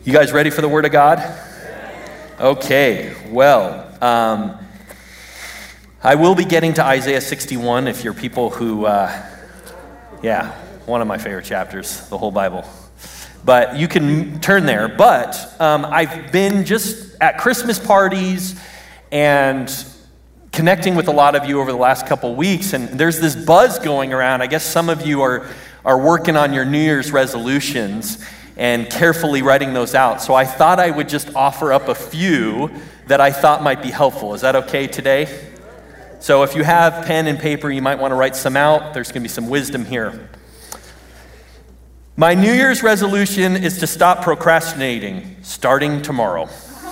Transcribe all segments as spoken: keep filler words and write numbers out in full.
You guys ready for the Word of God? Okay, well, um, I will be getting to Isaiah sixty-one if you're people who, uh, yeah, one of my favorite chapters, the whole Bible. But you can turn there. But um, I've been just at Christmas parties and connecting with a lot of you over the last couple weeks, and there's this buzz going around. I guess some of you are, are working on your New Year's resolutions and carefully writing those out. So I thought I would just offer up a few that I thought might be helpful. Is that okay today? So if you have pen and paper, you might want to write some out. There's going to be some wisdom here. My New Year's resolution is to stop procrastinating, starting tomorrow.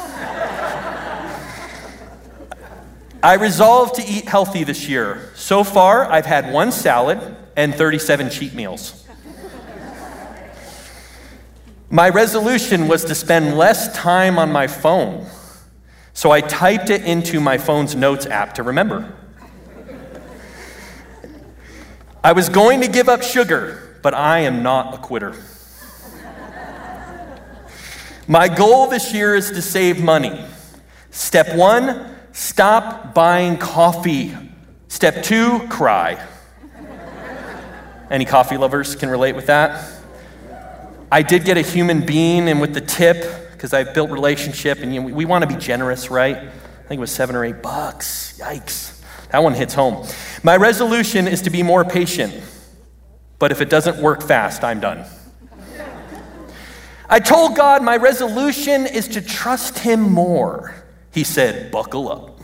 I resolved to eat healthy this year. So far, I've had one salad and thirty-seven cheat meals. My resolution was to spend less time on my phone, so I typed it into my phone's notes app to remember. I was going to give up sugar, but I am not a quitter. My goal this year is to save money. Step one, stop buying coffee. Step two, cry. Any coffee lovers can relate with that? I did get a human being, and with the tip, because I've built relationship, and you know, we, we want to be generous, right? I think it was seven or eight bucks. Yikes. That one hits home. My resolution is to be more patient, but if it doesn't work fast, I'm done. I told God my resolution is to trust him more. He said, buckle up.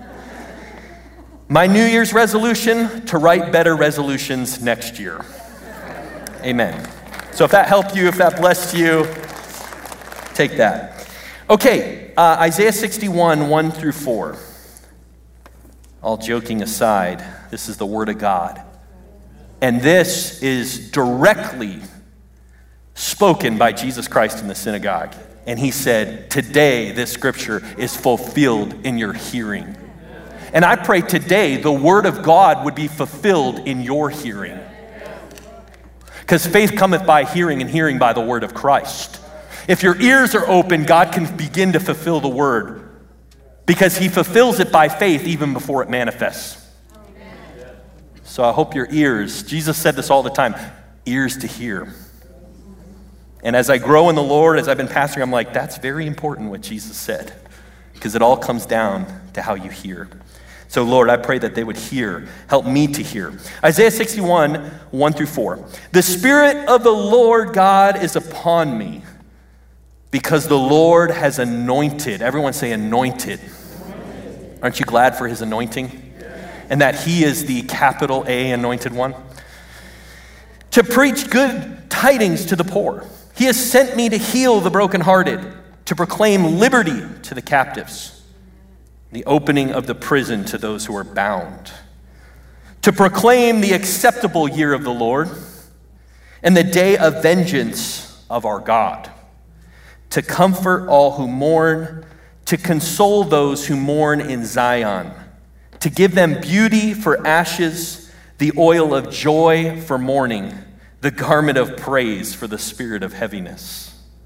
My New Year's resolution, to write better resolutions next year. Amen. So if that helped you, if that blessed you, take that. Okay, uh, Isaiah sixty-one, one through four. All joking aside, this is the Word of God. And this is directly spoken by Jesus Christ in the synagogue. And he said, today this scripture is fulfilled in your hearing. And I pray today the Word of God would be fulfilled in your hearing. Because faith cometh by hearing, and hearing by the word of Christ. If your ears are open, God can begin to fulfill the word. Because he fulfills it by faith even before it manifests. Amen. So I hope your ears, Jesus said this all the time, ears to hear. And as I grow in the Lord, as I've been pastoring, I'm like, that's very important what Jesus said. Because it all comes down to how you hear. So Lord, I pray that they would hear. Help me to hear. Isaiah sixty-one, one through four. The Spirit of the Lord God is upon me, because the Lord has anointed. Everyone say anointed. Anointed. Aren't you glad for his anointing? Yeah. And that he is the capital A anointed one? To preach good tidings to the poor. He has sent me to heal the brokenhearted, to proclaim liberty to the captives, the opening of the prison to those who are bound, to proclaim the acceptable year of the Lord and the day of vengeance of our God, to comfort all who mourn, to console those who mourn in Zion, to give them beauty for ashes, the oil of joy for mourning, the garment of praise for the spirit of heaviness.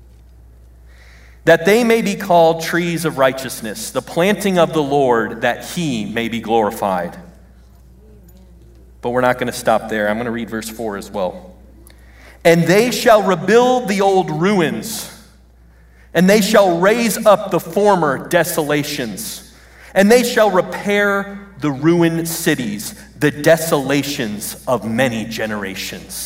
That they may be called trees of righteousness, the planting of the Lord, that he may be glorified. But we're not going to stop there. I'm going to read verse four as well. And they shall rebuild the old ruins, and they shall raise up the former desolations, and they shall repair the ruined cities, the desolations of many generations.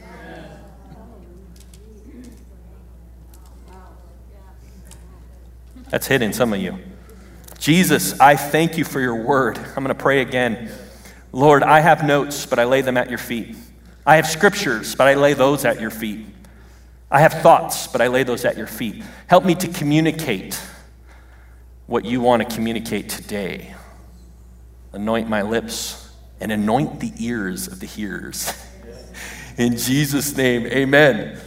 That's hitting some of you. Jesus, I thank you for your word. I'm going to pray again. Lord, I have notes, but I lay them at your feet. I have scriptures, but I lay those at your feet. I have thoughts, but I lay those at your feet. Help me to communicate what you want to communicate today. Anoint my lips and anoint the ears of the hearers. In Jesus' name, amen.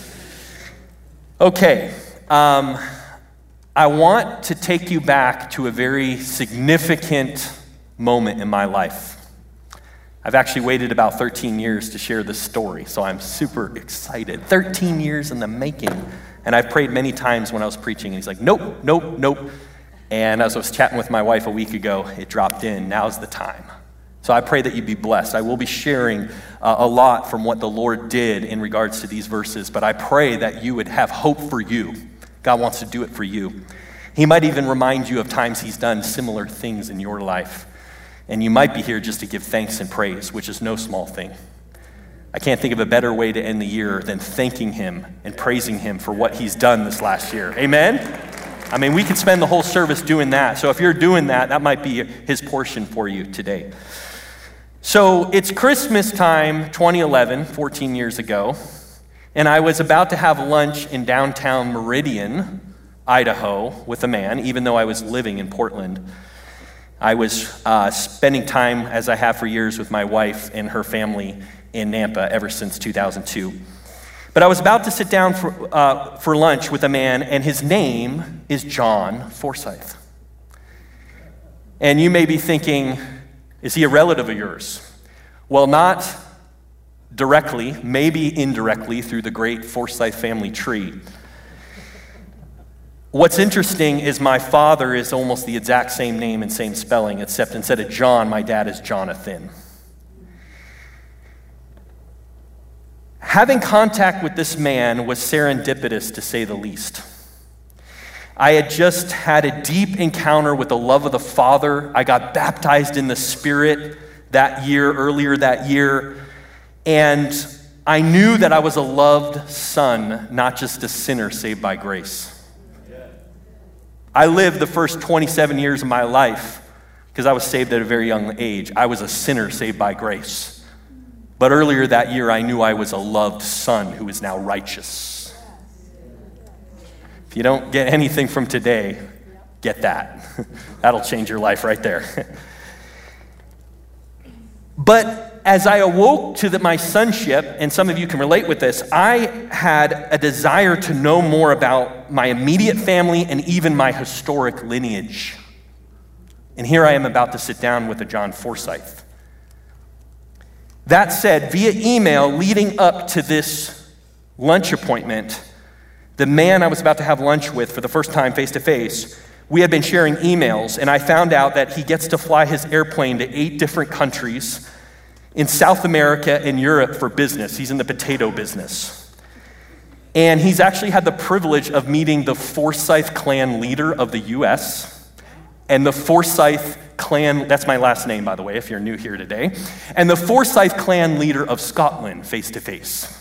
Okay. Um... I want to take you back to a very significant moment in my life. I've actually waited about thirteen years to share this story, so I'm super excited. thirteen years in the making. And I've prayed many times when I was preaching, and he's like, nope, nope, nope. And as I was chatting with my wife a week ago, it dropped in, now's the time. So I pray that you be blessed. I will be sharing uh, a lot from what the Lord did in regards to these verses, but I pray that you would have hope for you. God wants to do it for you. He might even remind you of times he's done similar things in your life. And you might be here just to give thanks and praise, which is no small thing. I can't think of a better way to end the year than thanking him and praising him for what he's done this last year. Amen? I mean, we could spend the whole service doing that. So if you're doing that, that might be his portion for you today. So it's Christmas time, twenty eleven, fourteen years ago, and I was about to have lunch in downtown Meridian, Idaho, with a man, even though I was living in Portland. I was uh, spending time, as I have for years, with my wife and her family in Nampa ever since two thousand two. But I was about to sit down for, uh, for lunch with a man, and his name is John Forsyth. And you may be thinking, is he a relative of yours? Well, not directly, maybe indirectly through the great Forsyth family tree. What's interesting is my father is almost the exact same name and same spelling, except instead of John, my dad is Jonathan. Having contact with this man was serendipitous, to say the least. I had just had a deep encounter with the love of the Father. I got baptized in the Spirit that year, earlier that year, and I knew that I was a loved son, not just a sinner saved by grace. I lived the first twenty-seven years of my life, because I was saved at a very young age, I was a sinner saved by grace. But earlier that year, I knew I was a loved son who is now righteous. If you don't get anything from today, get that. That'll change your life right there. But as I awoke to the, my sonship, and some of you can relate with this, I had a desire to know more about my immediate family and even my historic lineage. And here I am about to sit down with a John Forsyth. That said, via email leading up to this lunch appointment, the man I was about to have lunch with for the first time face-to-face, we had been sharing emails, and I found out that he gets to fly his airplane to eight different countries in South America and Europe for business. He's in the potato business. And he's actually had the privilege of meeting the Forsyth clan leader of the U S and the Forsyth clan, that's my last name, by the way, if you're new here today, and the Forsyth clan leader of Scotland face to face.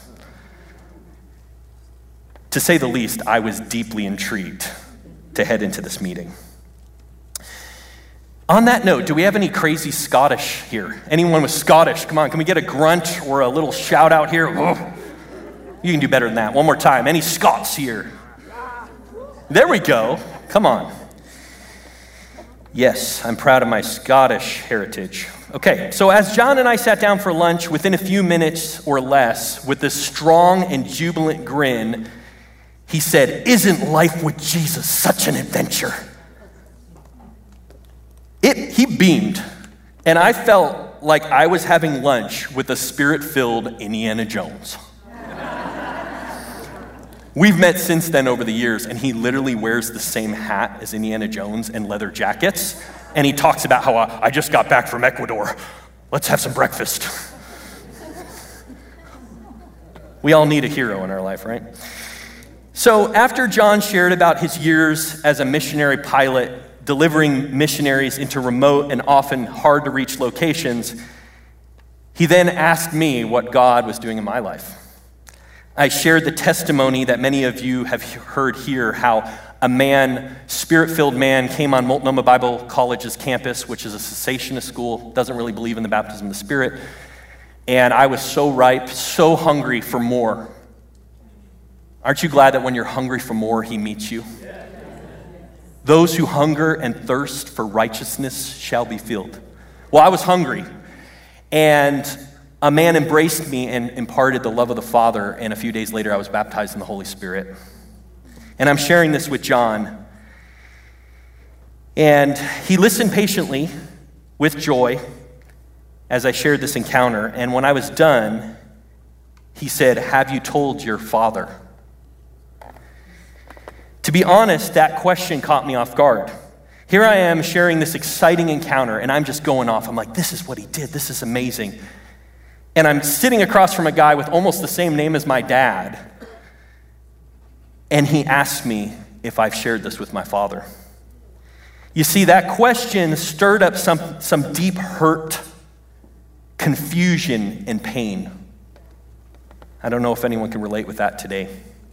To say the least, I was deeply intrigued to head into this meeting. On that note, do we have any crazy Scottish here? Anyone with Scottish? Come on, can we get a grunt or a little shout out here? Oh, you can do better than that. One more time. Any Scots here? There we go. Come on. Yes, I'm proud of my Scottish heritage. Okay, so as John and I sat down for lunch, within a few minutes or less, with this strong and jubilant grin, he said, "Isn't life with Jesus such an adventure?" It, he beamed, and I felt like I was having lunch with a spirit-filled Indiana Jones. We've met since then over the years, and he literally wears the same hat as Indiana Jones and leather jackets, and he talks about how I, I just got back from Ecuador. Let's have some breakfast. We all need a hero in our life, right? So after John shared about his years as a missionary pilot, delivering missionaries into remote and often hard-to-reach locations, he then asked me what God was doing in my life. I shared the testimony that many of you have heard here, how a man, spirit-filled man, came on Multnomah Bible College's campus, which is a cessationist school, doesn't really believe in the baptism of the Spirit, and I was so ripe, so hungry for more. Aren't you glad that when you're hungry for more, he meets you? Those who hunger and thirst for righteousness shall be filled. Well, I was hungry, and a man embraced me and imparted the love of the Father, and a few days later I was baptized in the Holy Spirit. And I'm sharing this with John. And he listened patiently with joy as I shared this encounter, and when I was done, he said, "Have you told your father?" To be honest, that question caught me off guard. Here I am sharing this exciting encounter, and I'm just going off. I'm like, this is what he did. This is amazing. And I'm sitting across from a guy with almost the same name as my dad, and he asked me if I've shared this with my father. You see, that question stirred up some, some deep hurt, confusion, and pain. I don't know if anyone can relate with that today.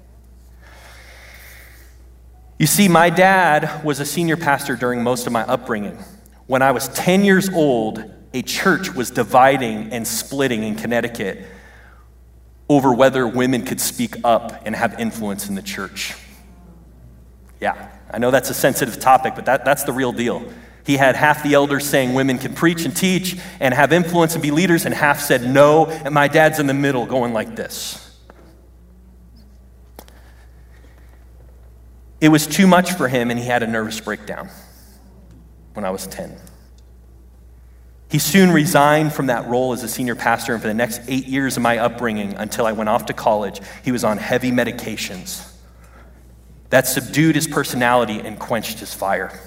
You see, my dad was a senior pastor during most of my upbringing. When I was ten years old, a church was dividing and splitting in Connecticut over whether women could speak up and have influence in the church. Yeah, I know that's a sensitive topic, but that, that's the real deal. He had half the elders saying women can preach and teach and have influence and be leaders, and half said no, and my dad's in the middle going like this. It was too much for him, and he had a nervous breakdown when I was ten. He soon resigned from that role as a senior pastor, and for the next eight years of my upbringing, until I went off to college, he was on heavy medications that subdued his personality and quenched his fire.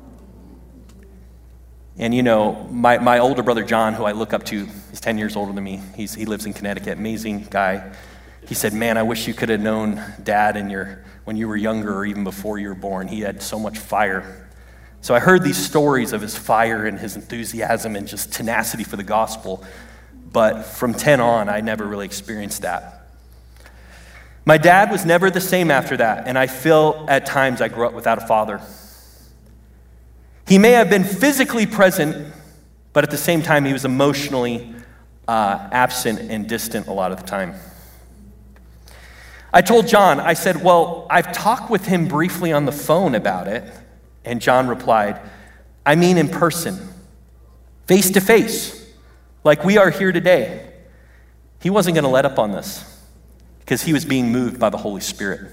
And you know, my, my older brother John, who I look up to, he's ten years older than me. He's, he lives in Connecticut, amazing guy. He said, man, I wish you could have known Dad in your, when you were younger or even before you were born. He had so much fire. So I heard these stories of his fire and his enthusiasm and just tenacity for the gospel. But from ten on, I never really experienced that. My dad was never the same after that, and I feel at times I grew up without a father. He may have been physically present, but at the same time, he was emotionally uh, absent and distant a lot of the time. I told John, I said, well, I've talked with him briefly on the phone about it. And John replied, I mean in person, face to face, like we are here today. He wasn't going to let up on this because he was being moved by the Holy Spirit.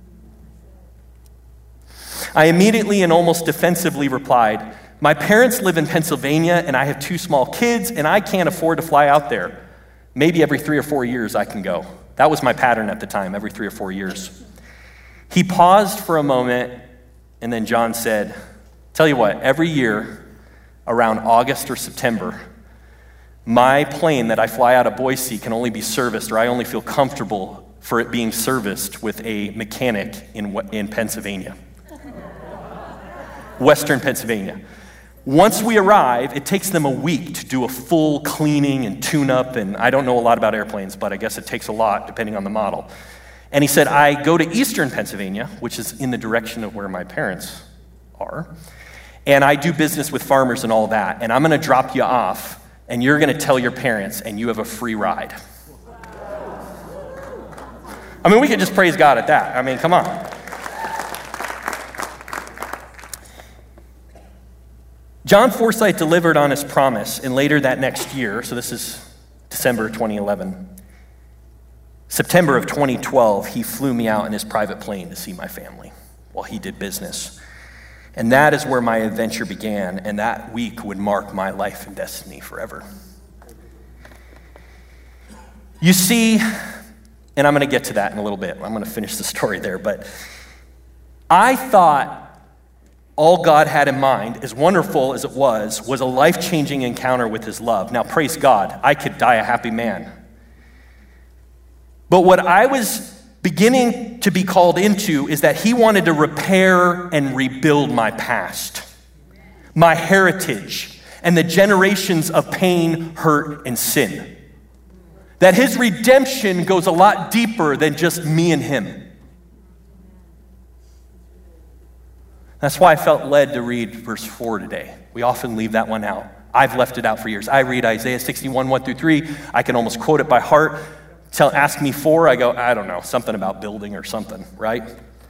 I immediately and almost defensively replied, my parents live in Pennsylvania and I have two small kids and I can't afford to fly out there. Maybe every three or four years I can go. That was my pattern at the time, every three or four years. He paused for a moment, and then John said, tell you what, every year around August or September, my plane that I fly out of Boise can only be serviced, or I only feel comfortable for it being serviced with a mechanic in, in Pennsylvania. Western Pennsylvania. Once we arrive, it takes them a week to do a full cleaning and tune-up, and I don't know a lot about airplanes, but I guess it takes a lot depending on the model. And he said, I go to Eastern Pennsylvania, which is in the direction of where my parents are, and I do business with farmers and all that, and I'm going to drop you off, and you're going to tell your parents, and you have a free ride. I mean, we could just praise God at that. I mean, come on. John Forsythe delivered on his promise, and later that next year, so this is December twenty eleven, September of twenty twelve, he flew me out in his private plane to see my family while he did business. And that is where my adventure began, and that week would mark my life and destiny forever. You see, and I'm going to get to that in a little bit. I'm going to finish the story there, but I thought all God had in mind, as wonderful as it was, was a life-changing encounter with his love. Now, praise God, I could die a happy man. But what I was beginning to be called into is that he wanted to repair and rebuild my past, my heritage, and the generations of pain, hurt, and sin. That his redemption goes a lot deeper than just me and him. That's why I felt led to read verse four today. We often leave that one out. I've left it out for years. I read Isaiah sixty-one, one through three. I can almost quote it by heart. Tell, ask me four, I go, I don't know, something about building or something, right?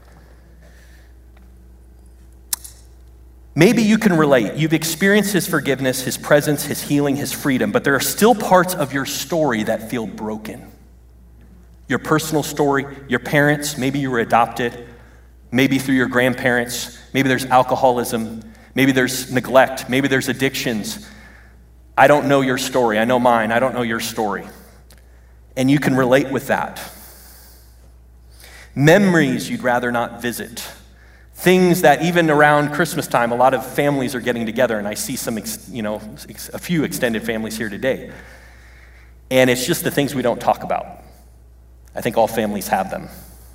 Maybe you can relate. You've experienced his forgiveness, his presence, his healing, his freedom, but there are still parts of your story that feel broken. Your personal story, your parents, maybe you were adopted, maybe through your grandparents, maybe there's alcoholism, maybe there's neglect, maybe there's addictions. I don't know your story. I know mine. I don't know your story. And you can relate with that. Memories you'd rather not visit. Things that even around Christmas time, a lot of families are getting together, and I see some, ex, you know, ex, a few extended families here today. And it's just the things we don't talk about. I think all families have them.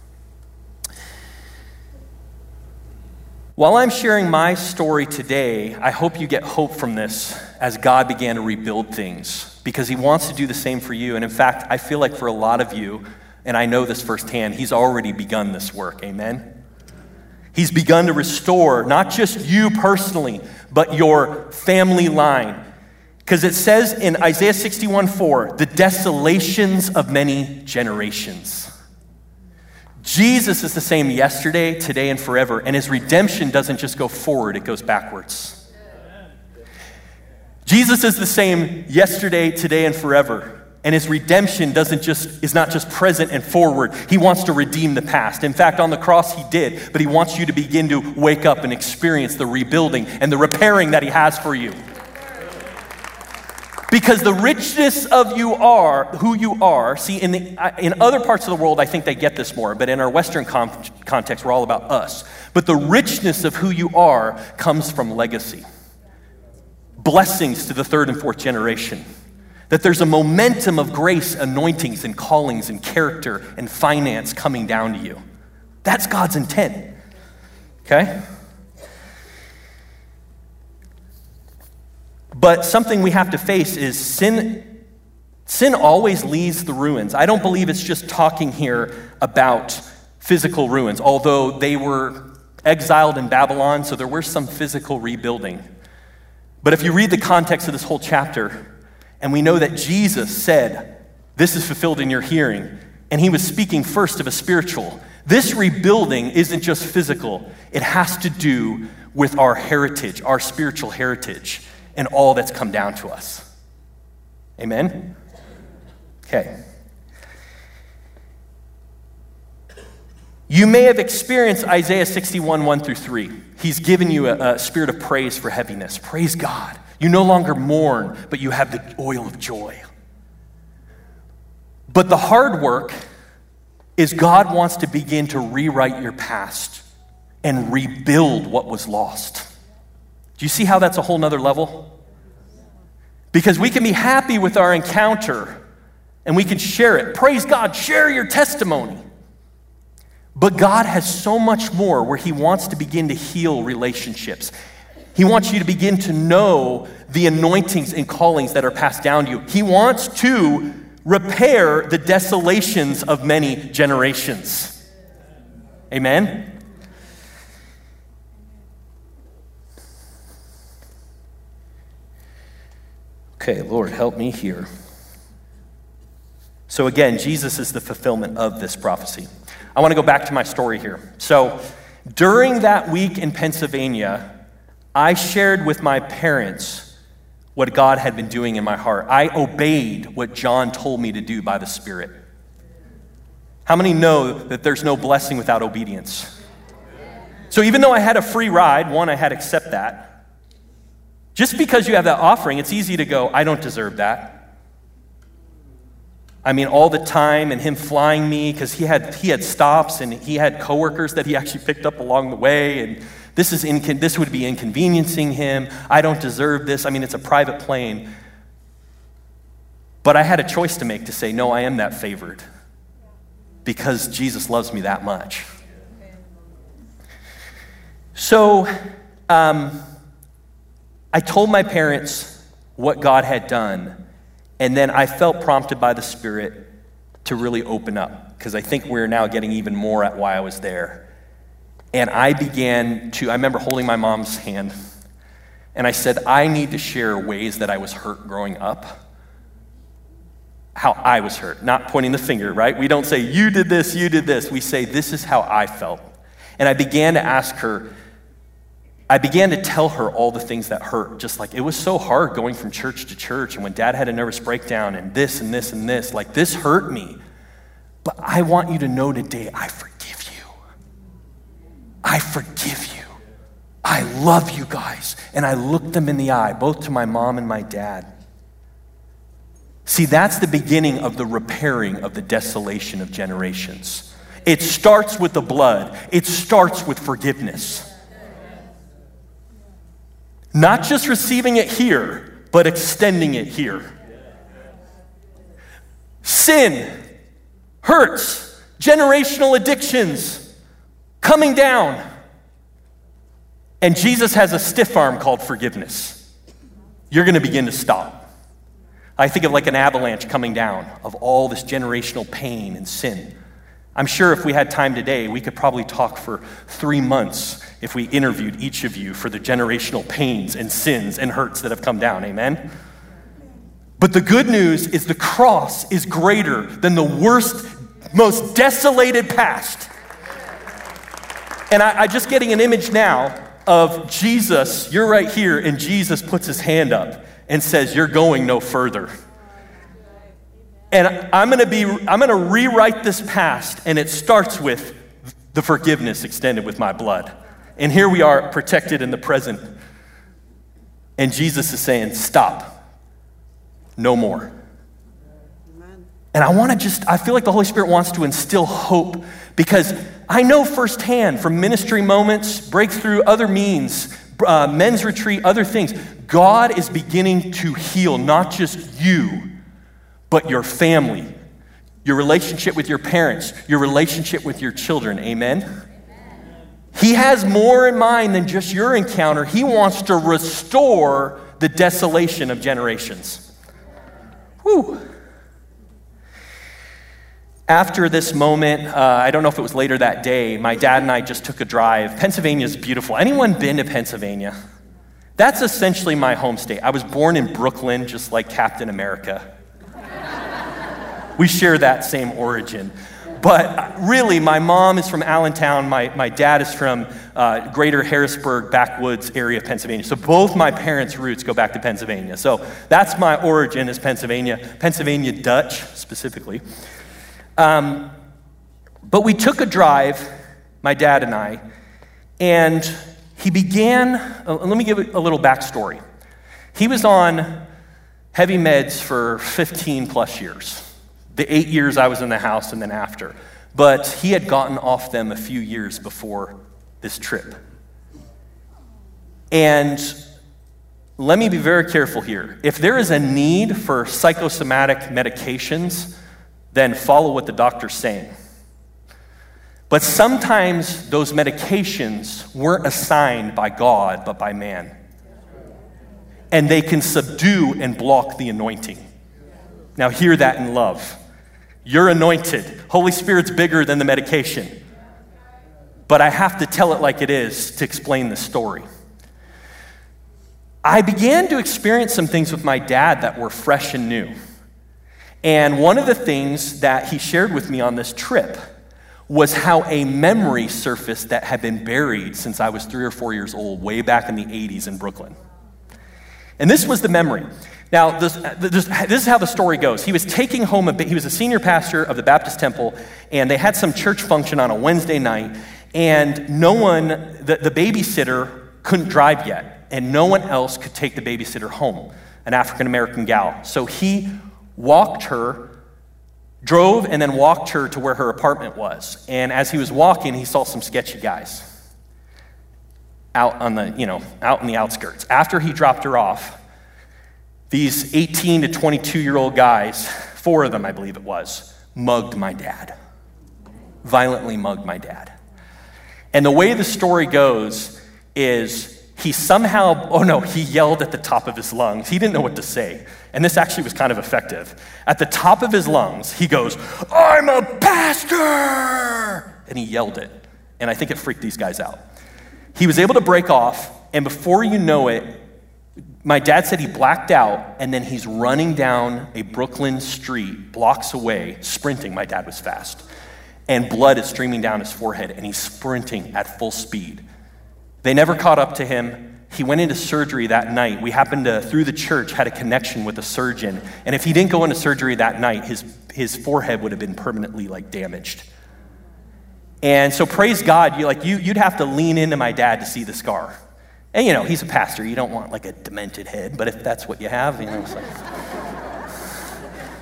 While I'm sharing my story today, I hope you get hope from this as God began to rebuild things, because he wants to do the same for you. And in fact, I feel like for a lot of you, and I know this firsthand, he's already begun this work, amen? He's begun to restore not just you personally, but your family line. Because it says in Isaiah sixty-one four, the desolations of many generations. Jesus is the same yesterday, today, and forever. And his redemption doesn't just go forward, it goes backwards. Jesus is the same yesterday, today, and forever. And his redemption doesn't just is not just present and forward. He wants to redeem the past. In fact, on the cross he did, but he wants you to begin to wake up and experience the rebuilding and the repairing that he has for you. Because the richness of you are who you are. See, in the in other parts of the world, I think they get this more, but in our Western con- context, we're all about us. But the richness of who you are comes from legacy. Blessings to the third and fourth generation. That there's a momentum of grace, anointings, and callings, and character, and finance coming down to you. That's God's intent. Okay? But something we have to face is sin. Sin always leaves the ruins. I don't believe it's just talking here about physical ruins, although they were exiled in Babylon, so there were some physical rebuilding. But if you read the context of this whole chapter, and we know that Jesus said, this is fulfilled in your hearing, and he was speaking first of a spiritual. This rebuilding isn't just physical. It has to do with our heritage, our spiritual heritage, and all that's come down to us. Amen? Okay. You may have experienced Isaiah sixty-one, one through three. He's given you a, a spirit of praise for heaviness. Praise God. You no longer mourn, but you have the oil of joy. But the hard work is God wants to begin to rewrite your past and rebuild what was lost. Do you see how that's a whole nother level? Because we can be happy with our encounter and we can share it. Praise God, share your testimony. But God has so much more where he wants to begin to heal relationships. He wants you to begin to know the anointings and callings that are passed down to you. He wants to repair the desolations of many generations. Amen? Okay, Lord, help me here. So again, Jesus is the fulfillment of this prophecy. I want to go back to my story here. So during that week in Pennsylvania, I shared with my parents what God had been doing in my heart. I obeyed what John told me to do by the Spirit. How many know that there's no blessing without obedience? So even though I had a free ride, one, I had to accept that. Just because you have that offering, it's easy to go, I don't deserve that. I mean, all the time, and him flying me, because he had he had stops, and he had coworkers that he actually picked up along the way, and this is incon- this would be inconveniencing him. I don't deserve this. I mean, it's a private plane. But I had a choice to make to say, no, I am that favored, because Jesus loves me that much. So, um... I told my parents what God had done, and then I felt prompted by the Spirit to really open up, because I think we're now getting even more at why I was there. And I began to, I remember holding my mom's hand, and I said, I need to share ways that I was hurt growing up, how I was hurt, not pointing the finger, right? We don't say, you did this, you did this. We say, this is how I felt. And I began to ask her, I began to tell her all the things that hurt, just like it was so hard going from church to church, and when Dad had a nervous breakdown and this and this and this, like this hurt me. But I want you to know today, I forgive you. I forgive you. I love you guys. And I looked them in the eye, both to my mom and my dad. See, that's the beginning of the repairing of the desolation of generations. It starts with the blood. It starts with forgiveness. Not just receiving it here, but extending it here. Sin, hurts, generational addictions, coming down. And Jesus has a stiff arm called forgiveness. You're going to begin to stop. I think of like an avalanche coming down of all this generational pain and sin. I'm sure if we had time today, we could probably talk for three months if we interviewed each of you for the generational pains and sins and hurts that have come down, amen? But the good news is the cross is greater than the worst, most desolated past. And I, I'm just getting an image now of Jesus. You're right here, and Jesus puts his hand up and says, you're going no further. And I'm going to be, I'm going to rewrite this past, and it starts with the forgiveness extended with my blood. And here we are protected in the present. And Jesus is saying, stop. No more. Amen. And I want to just, I feel like the Holy Spirit wants to instill hope, because I know firsthand from ministry moments, breakthrough, other means, uh, men's retreat, other things, God is beginning to heal not just you, but your family, your relationship with your parents, your relationship with your children, amen? Amen? He has more in mind than just your encounter. He wants to restore the desolation of generations. Whew. After this moment, uh, I don't know if it was later that day, my dad and I just took a drive. Pennsylvania is beautiful. Anyone been to Pennsylvania? That's essentially my home state. I was born in Brooklyn, just like Captain America. We share that same origin. But really, my mom is from Allentown. My, my dad is from uh, greater Harrisburg, backwoods area of Pennsylvania. So both my parents' roots go back to Pennsylvania. So that's my origin, is Pennsylvania, Pennsylvania Dutch specifically. Um, but we took a drive, my dad and I, and he began, uh, let me give a little backstory. He was on heavy meds for fifteen plus years. The eight years I was in the house and then after. But he had gotten off them a few years before this trip. And let me be very careful here. If there is a need for psychosomatic medications, then follow what the doctor's saying. But sometimes those medications weren't assigned by God, but by man. And they can subdue and block the anointing. Now hear that in love. You're anointed. Holy Spirit's bigger than the medication. But I have to tell it like it is to explain the story. I began to experience some things with my dad that were fresh and new. And one of the things that he shared with me on this trip was how a memory surfaced that had been buried since I was three or four years old, way back in the eighties in Brooklyn. And this was the memory. Now, this, this, this is how the story goes. He was taking home, a, he was a senior pastor of the Baptist Temple, and they had some church function on a Wednesday night, and no one, the, the babysitter couldn't drive yet, and no one else could take the babysitter home, an African-American gal. So he walked her, drove and then walked her to where her apartment was. And as he was walking, he saw some sketchy guys out on the, you know, out in the outskirts. After he dropped her off, these eighteen to twenty-two-year-old guys, four of them I believe it was, mugged my dad. Violently mugged my dad. And the way the story goes is he somehow, oh no, he yelled at the top of his lungs. He didn't know what to say. And this actually was kind of effective. At the top of his lungs, he goes, "I'm a pastor!" And he yelled it. And I think it freaked these guys out. He was able to break off, and before you know it, my dad said he blacked out, and then he's running down a Brooklyn street, blocks away, sprinting. My dad was fast. And blood is streaming down his forehead, and he's sprinting at full speed. They never caught up to him. He went into surgery that night. We happened to, through the church, had a connection with a surgeon. And if he didn't go into surgery that night, his, his forehead would have been permanently like damaged. And so praise God, you like you you'd have to lean into my dad to see the scar. And you know, he's a pastor. You don't want like a demented head, but if that's what you have, you know, it's like.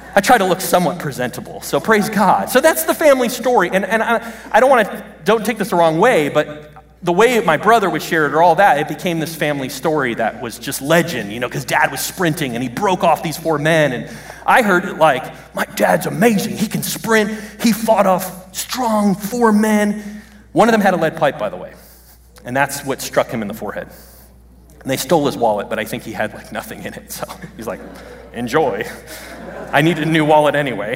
I try to look somewhat presentable, so praise God. So that's the family story, and, and I, I don't want to, don't take this the wrong way, but the way my brother would share it or all that, it became this family story that was just legend, you know, because dad was sprinting and he broke off these four men, and I heard it like, my dad's amazing, he can sprint, he fought off strong four men. One of them had a lead pipe, by the way, and that's what struck him in the forehead. And they stole his wallet, but I think he had like nothing in it, so he's like, enjoy. I needed a new wallet anyway.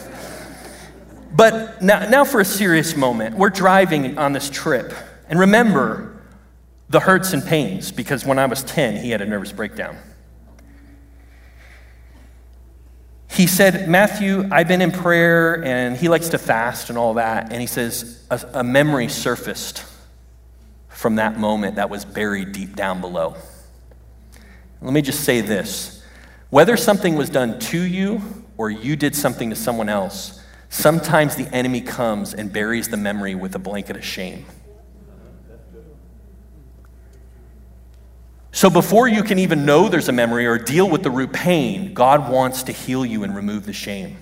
But now, now for a serious moment. We're driving on this trip, and remember the hurts and pains, because when I was ten, he had a nervous breakdown. He said, Matthew, I've been in prayer, and he likes to fast and all that, and he says, a, a memory surfaced from that moment that was buried deep down below. Let me just say this. Whether something was done to you or you did something to someone else, sometimes the enemy comes and buries the memory with a blanket of shame. So before you can even know there's a memory or deal with the root pain, God wants to heal you and remove the shame.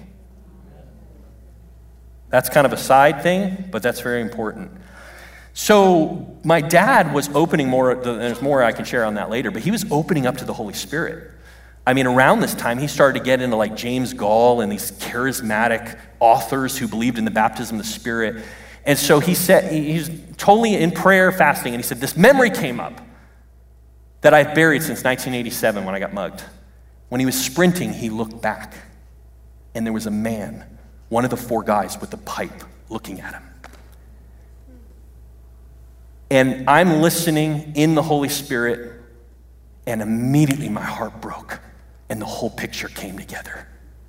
That's kind of a side thing, but that's very important. So my dad was opening more, there's more I can share on that later, but he was opening up to the Holy Spirit. I mean, around this time, he started to get into like James Gall and these charismatic authors who believed in the baptism of the Spirit. And so he said, he's totally in prayer, fasting, and he said, this memory came up that I've buried since nineteen eighty-seven when I got mugged. When he was sprinting, he looked back, and there was a man, one of the four guys with the pipe, looking at him. And I'm listening in the Holy Spirit, and immediately my heart broke, and the whole picture came together.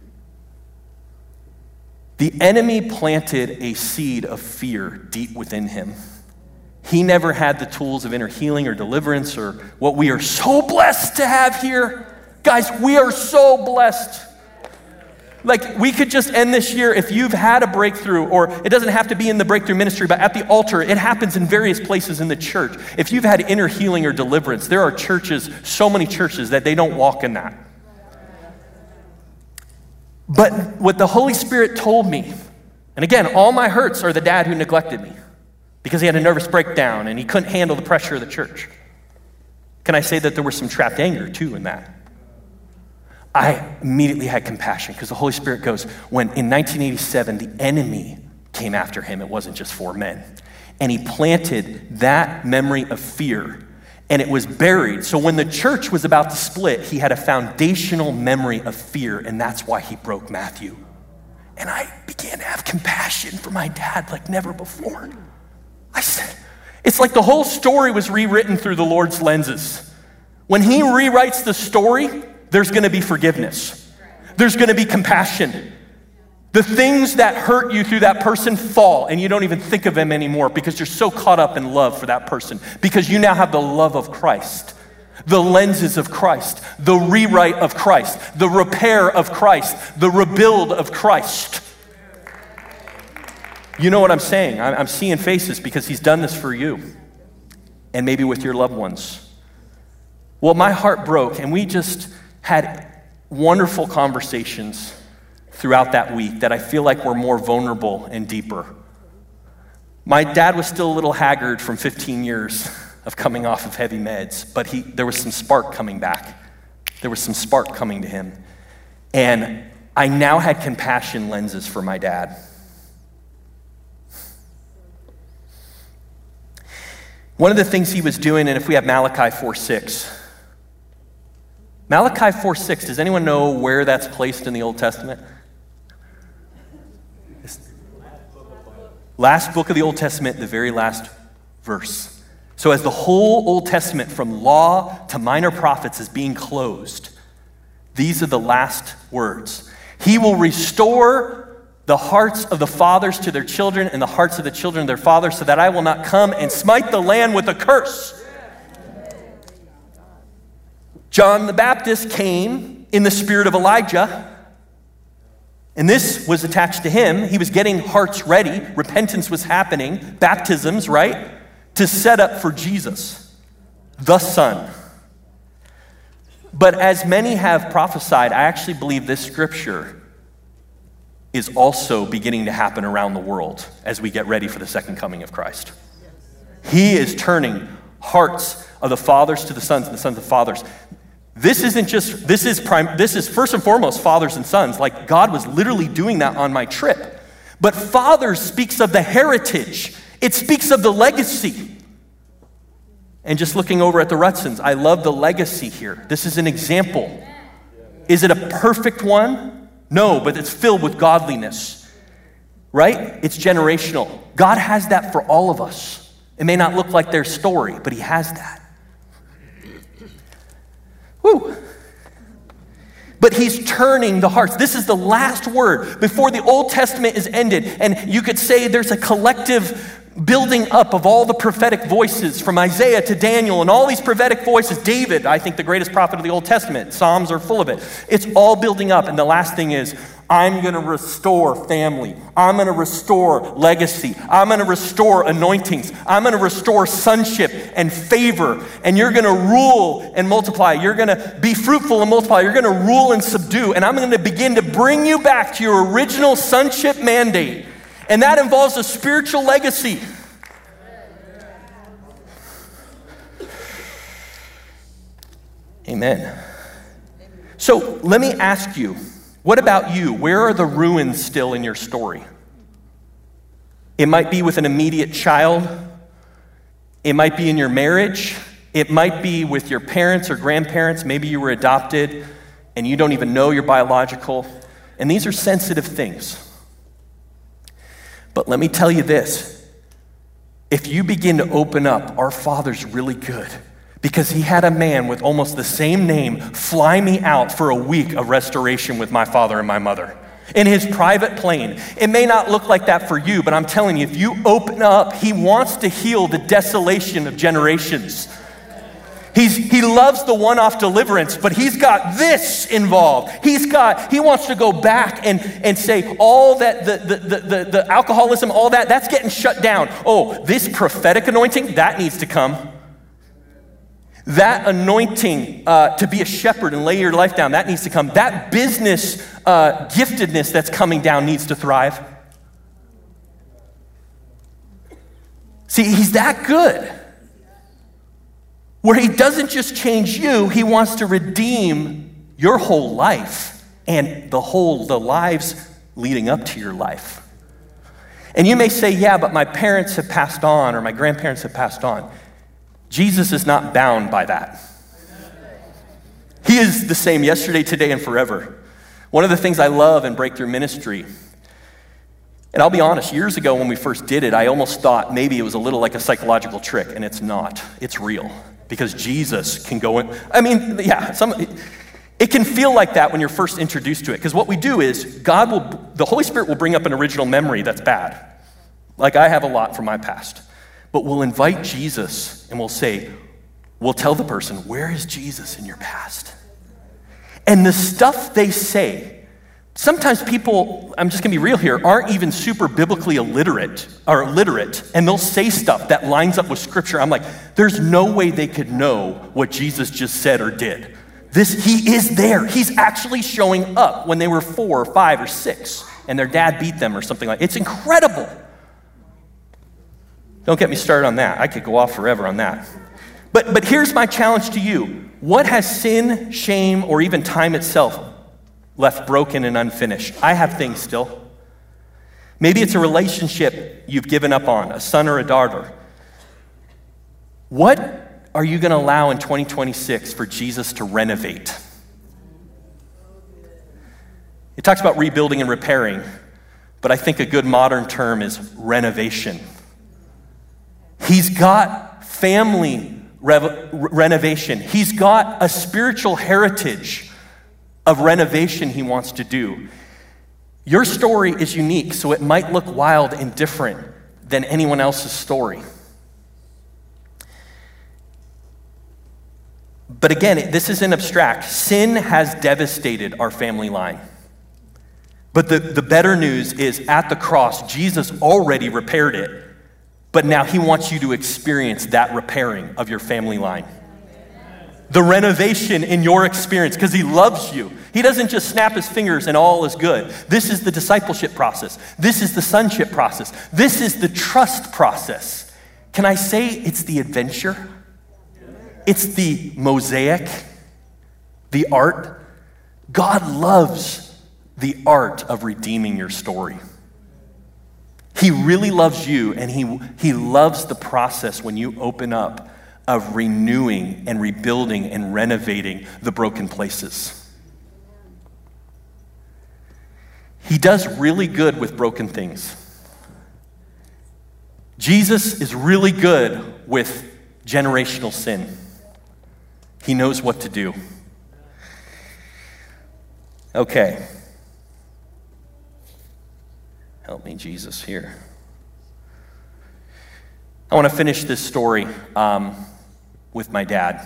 The enemy planted a seed of fear deep within him. He never had the tools of inner healing or deliverance or what we are so blessed to have here. Guys, we are so blessed. Like, we could just end this year if you've had a breakthrough, or it doesn't have to be in the breakthrough ministry, but at the altar, it happens in various places in the church. If you've had inner healing or deliverance, there are churches, so many churches, that they don't walk in that. But what the Holy Spirit told me, and again, all my hurts are the dad who neglected me because he had a nervous breakdown and he couldn't handle the pressure of the church. Can I say that there was some trapped anger too in that? I immediately had compassion because the Holy Spirit goes, when in nineteen eighty-seven, the enemy came after him, it wasn't just four men. And he planted that memory of fear, and it was buried. So when the church was about to split, he had a foundational memory of fear, and that's why he broke Matthew. And I began to have compassion for my dad like never before. I said, it's like the whole story was rewritten through the Lord's lenses. When he rewrites the story, there's going to be forgiveness. There's going to be compassion. The things that hurt you through that person fall, and you don't even think of them anymore because you're so caught up in love for that person, because you now have the love of Christ, the lenses of Christ, the rewrite of Christ, the repair of Christ, the rebuild of Christ. You know what I'm saying? I'm seeing faces because he's done this for you, and maybe with your loved ones. Well, my heart broke, and we just had wonderful conversations throughout that week that I feel like were more vulnerable and deeper. My dad was still a little haggard from fifteen years of coming off of heavy meds, but he there was some spark coming back. There was some spark coming to him. And I now had compassion lenses for my dad. One of the things he was doing, and if we have Malachi four six, Malachi four six, does anyone know where that's placed in the Old Testament? Last book of the Old Testament, the very last verse. So as the whole Old Testament from law to minor prophets is being closed, these are the last words. He will restore the hearts of the fathers to their children and the hearts of the children to their fathers, so that I will not come and smite the land with a curse. John the Baptist came in the spirit of Elijah, and this was attached to him. He was getting hearts ready. Repentance was happening. Baptisms, right? To set up for Jesus, the Son. But as many have prophesied, I actually believe this scripture is also beginning to happen around the world as we get ready for the second coming of Christ. He is turning hearts of the fathers to the sons and the sons of fathers. This isn't just, this is prime, this is first and foremost fathers and sons. Like God was literally doing that on my trip. But fathers speaks of the heritage. It speaks of the legacy. And just looking over at the Rutsons, I love the legacy here. This is an example. Is it a perfect one? No, but it's filled with godliness, right? It's generational. God has that for all of us. It may not look like their story, but he has that. Woo. But he's turning the hearts. This is the last word before the Old Testament is ended. And you could say there's a collective building up of all the prophetic voices from Isaiah to Daniel and all these prophetic voices. David, I think the greatest prophet of the Old Testament. Psalms are full of it. It's all building up. And the last thing is, I'm going to restore family. I'm going to restore legacy. I'm going to restore anointings. I'm going to restore sonship and favor. And you're going to rule and multiply. You're going to be fruitful and multiply. You're going to rule and subdue. And I'm going to begin to bring you back to your original sonship mandate. And that involves a spiritual legacy. Amen. So let me ask you, what about you? Where are the ruins still in your story? It might be with an immediate child. It might be in your marriage. It might be with your parents or grandparents. Maybe you were adopted and you don't even know you're biological. And these are sensitive things. But let me tell you this. If you begin to open up, our Father's really good. Because he had a man with almost the same name fly me out for a week of restoration with my father and my mother in his private plane. It may not look like that for you, but I'm telling you, if you open up, he wants to heal the desolation of generations. He's, he loves the one-off deliverance, but he's got this involved. He's got, he wants to go back and, and say all that, the, the, the, the, the alcoholism, all that, that's getting shut down. Oh, this prophetic anointing, that needs to come. That anointing uh, to be a shepherd and lay your life down, that needs to come. That business uh, giftedness that's coming down needs to thrive. See, he's that good. Where he doesn't just change you, he wants to redeem your whole life and the whole, the lives leading up to your life. And you may say, yeah, but my parents have passed on or my grandparents have passed on. Jesus is not bound by that. He is the same yesterday, today, and forever. One of the things I love in Breakthrough Ministry, and I'll be honest, years ago when we first did it, I almost thought maybe it was a little like a psychological trick, and it's not. It's real, because Jesus can go in. I mean, yeah, some, it can feel like that when you're first introduced to it, because what we do is God will, the Holy Spirit will bring up an original memory that's bad. Like I have a lot from my past. But we'll invite Jesus and we'll say, we'll tell the person, where is Jesus in your past? And the stuff they say, sometimes people, I'm just gonna be real here, aren't even super biblically illiterate or literate, and they'll say stuff that lines up with scripture. I'm like, there's no way they could know what Jesus just said or did. This, he is there. He's actually showing up when they were four or five or six and their dad beat them or something like that. It's incredible. Don't get me started on that. I could go off forever on that. But, but here's my challenge to you. What has sin, shame, or even time itself left broken and unfinished? I have things still. Maybe it's a relationship you've given up on, a son or a daughter. What are you going to allow in twenty twenty-six for Jesus to renovate? It talks about rebuilding and repairing, but I think a good modern term is renovation. He's got family rev- renovation. He's got a spiritual heritage of renovation he wants to do. Your story is unique, so it might look wild and different than anyone else's story. But again, this isn't abstract. Sin has devastated our family line. But the, the better news is at the cross, Jesus already repaired it. But now he wants you to experience that repairing of your family line. the renovation in your experience because he loves you. He doesn't just snap his fingers and all is good. This is the discipleship process. This is the sonship process. This is the trust process. Can I say it's the adventure? It's the mosaic, the art. God loves the art of redeeming your story. He really loves you, and he, he loves the process when you open up of renewing and rebuilding and renovating the broken places. He does really good with broken things. Jesus is really good with generational sin. He knows what to do. Okay. Help me, Jesus, here. I want to finish this story um, with my dad.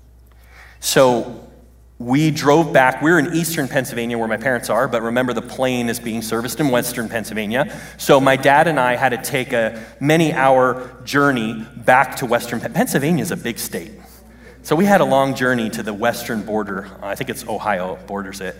So we drove back. We're in eastern Pennsylvania where my parents are, but remember the plane is being serviced in western Pennsylvania. So my dad and I had to take a many-hour journey back to western Pennsylvania. Pennsylvania is a big state. So we had a long journey to the western border. I think it's Ohio borders it.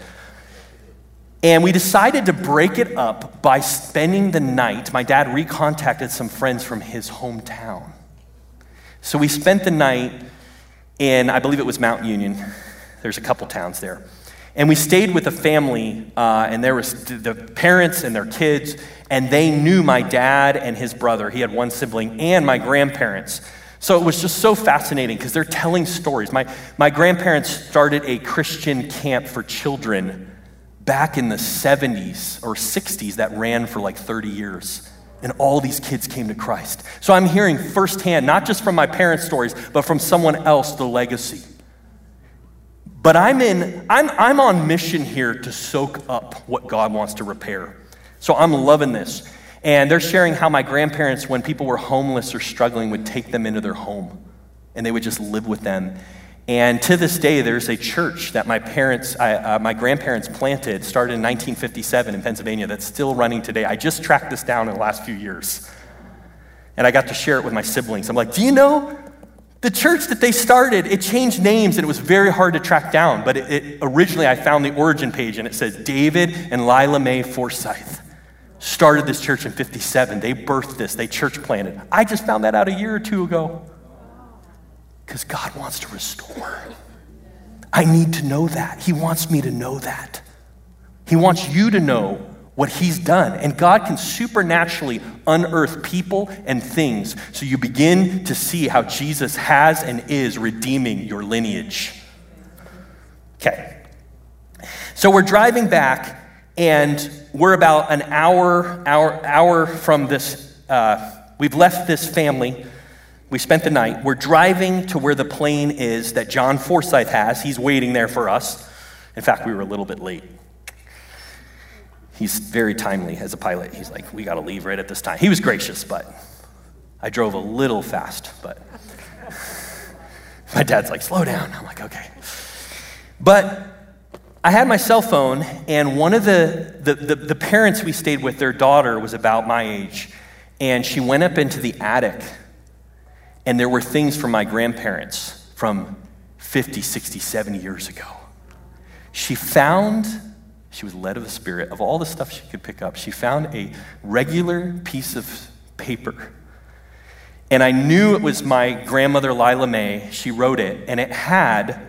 And we decided to break it up by spending the night. My dad recontacted some friends from his hometown. So we spent the night in, I believe it was Mount Union. There's a couple towns there. And we stayed with a family, uh, and there was the parents and their kids, and they knew my dad and his brother. He had one sibling, and my grandparents. So it was just so fascinating because they're telling stories. My, my grandparents started a Christian camp for children back in the seventies or sixties that ran for like thirty years. And all these kids came to Christ. So I'm hearing firsthand, not just from my parents' stories, but from someone else, the legacy. But I'm in, I'm, I'm on mission here to soak up what God wants to repair. So I'm loving this. And they're sharing how my grandparents, when people were homeless or struggling, would take them into their home. And they would just live with them. And to this day, there's a church that my parents, uh, my grandparents planted, started in nineteen fifty-seven in Pennsylvania, that's still running today. I just tracked this down in the last few years. And I got to share it with my siblings. I'm like, do you know, the church that they started, it changed names and it was very hard to track down. But it, it, originally I found the origin page and it says David and Lila Mae Forsyth started this church in fifty-seven. They birthed this, they church planted. I just found that out a year or two ago. Because God wants to restore. I need to know that. He wants me to know that. He wants you to know what he's done. And God can supernaturally unearth people and things so you begin to see how Jesus has and is redeeming your lineage. Okay. So we're driving back and we're about an hour, hour, hour from this. Uh, we've left this family. We spent the night. We're driving to where the plane is that John Forsyth has. He's waiting there for us. In fact, we were a little bit late. He's very timely as a pilot. He's like, we got to leave right at this time. He was gracious, but I drove a little fast. But my dad's like, slow down. I'm like, okay. But I had my cell phone, and one of the, the, the, the parents we stayed with, their daughter was about my age, and she went up into the attic. And there were things from my grandparents from fifty, sixty, seventy years ago. She found, she was led of the Spirit, of all the stuff she could pick up, she found a regular piece of paper. And I knew it was my grandmother, Lila Mae. She wrote it, and it had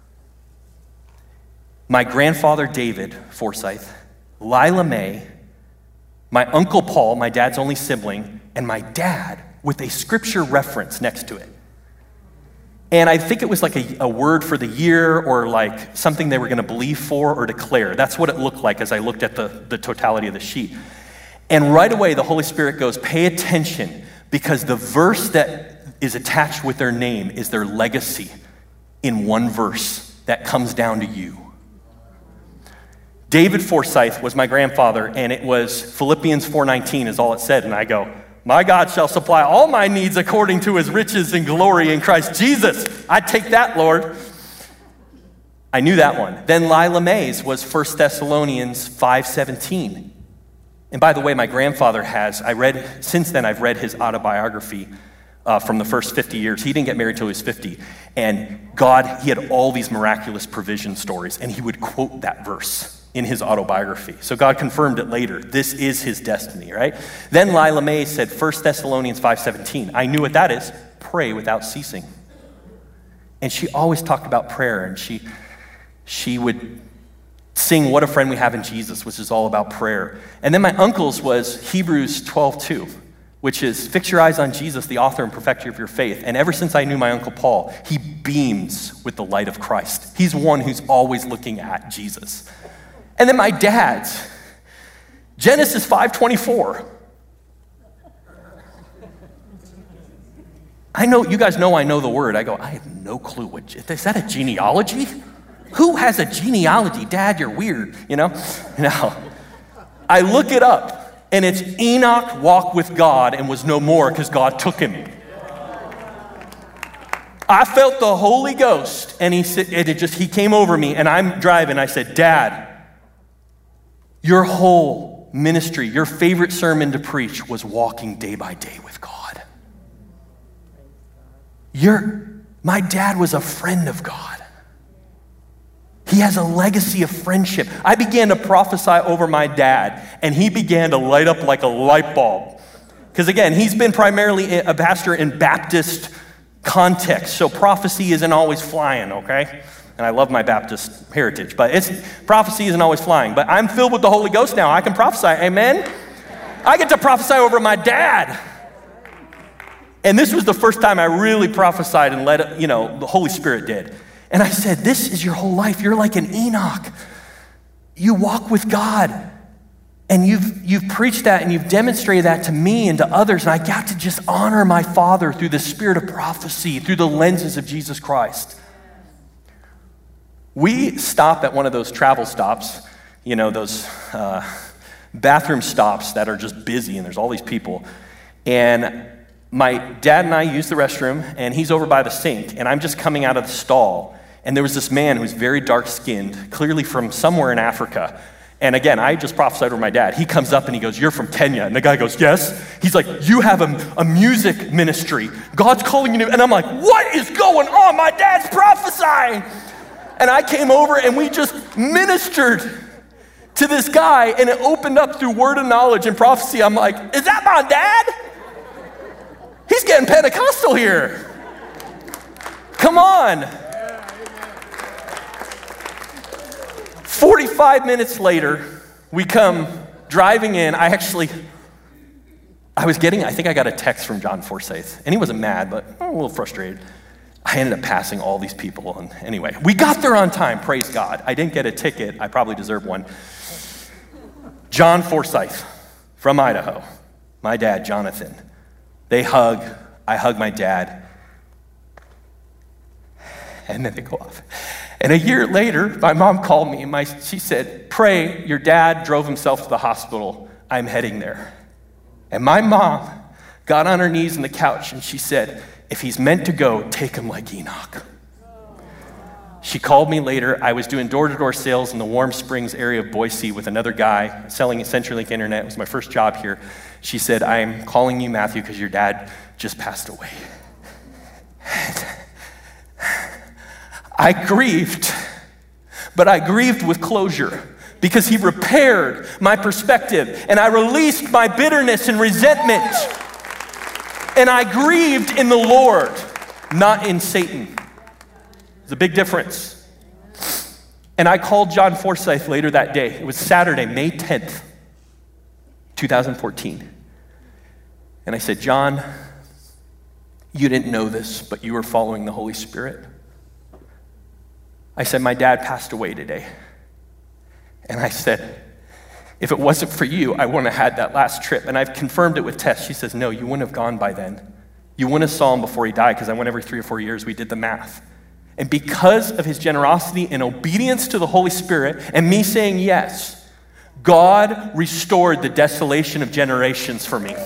my grandfather, David Forsyth, Lila Mae, my uncle Paul, my dad's only sibling, and my dad, with a scripture reference next to it. And I think it was like a, a word for the year or like something they were going to believe for or declare. That's what it looked like as I looked at the, the totality of the sheet. And right away, the Holy Spirit goes, pay attention, because the verse that is attached with their name is their legacy in one verse that comes down to you. David Forsyth was my grandfather, and it was Philippians four nineteen is all it said. And I go, my God shall supply all my needs according to his riches and glory in Christ Jesus. I'd take that, Lord. I knew that one. Then Lila Mae's was First Thessalonians five seventeen. And by the way, my grandfather has, I read, since then I've read his autobiography. uh, from the first fifty years. He didn't get married till he was fifty. And God, he had all these miraculous provision stories, and he would quote that verse in his autobiography. So God confirmed it later. This is his destiny, right? Then Lila Mae said, First Thessalonians five seventeen. I knew what that is. Pray without ceasing. And she always talked about prayer, and she she would sing What a Friend We Have in Jesus, which is all about prayer. And then my uncle's was Hebrews twelve two, which is fix your eyes on Jesus, the author and perfecter of your faith. And ever since I knew my Uncle Paul, he beams with the light of Christ. He's one who's always looking at Jesus. And then my dad's, Genesis five twenty-four. I know, you guys know I know the word. I go, I have no clue. What, is that a genealogy? Who has a genealogy? Dad, you're weird, you know? No. I look it up, and it's Enoch walked with God and was no more because God took him. I felt the Holy Ghost, and he said, it just he came over me, and I'm driving. I said, Dad, your whole ministry, your favorite sermon to preach was walking day by day with God. Your, my dad was a friend of God. He has a legacy of friendship. I began to prophesy over my dad, and he began to light up like a light bulb. Because again, he's been primarily a pastor in Baptist context, so prophecy isn't always flying, okay? And I love my Baptist heritage, but it's prophecy isn't always flying. But I'm filled with the Holy Ghost now. I can prophesy, amen? I get to prophesy over my dad. And this was the first time I really prophesied and let it, you know, the Holy Spirit did. And I said, this is your whole life. You're like an Enoch. You walk with God. And you've you've preached that and you've demonstrated that to me and to others. And I got to just honor my Father through the spirit of prophecy, through the lenses of Jesus Christ. We stop at one of those travel stops, you know, those uh, bathroom stops that are just busy and there's all these people. And my dad and I use the restroom, and he's over by the sink, and I'm just coming out of the stall, and there was this man who's very dark-skinned, clearly from somewhere in Africa. And again, I just prophesied over my dad. He comes up and he goes, you're from Kenya. And the guy goes, yes. He's like, you have a, a music ministry. God's calling you to, and I'm like, what is going on? My dad's prophesying. And I came over and we just ministered to this guy, and it opened up through word of knowledge and prophecy. I'm like, is that my dad? He's getting Pentecostal here. Come on. forty-five minutes later, we come driving in. I actually, I was getting, I think I got a text from John Forsyth, and he wasn't mad, but a little frustrated. I ended up passing all these people, and anyway, we got there on time, praise God. I didn't get a ticket. I probably deserve one. John Forsyth from Idaho, my dad, Jonathan. They hug, I hug my dad, and then they go off. And a year later, my mom called me, and my, she said, pray, your dad drove himself to the hospital. I'm heading there. And my mom got on her knees on the couch, and she said, if he's meant to go, take him like Enoch. She called me later. I was doing door-to-door sales in the Warm Springs area of Boise with another guy selling at CenturyLink Internet. It was my first job here. She said, I'm calling you, Matthew, because your dad just passed away. I grieved, but I grieved with closure because he repaired my perspective, and I released my bitterness and resentment. And I grieved in the Lord, not in Satan. There's a big difference. And I called John Forsyth later that day. It was Saturday, May tenth, twenty fourteen. And I said, John, you didn't know this, but you were following the Holy Spirit. I said, my dad passed away today. And I said, if it wasn't for you, I wouldn't have had that last trip. And I've confirmed it with Tess. She says, no, you wouldn't have gone by then. You wouldn't have saw him before he died, because I went every three or four years. We did the math. And because of his generosity and obedience to the Holy Spirit and me saying yes, God restored the desolation of generations for me.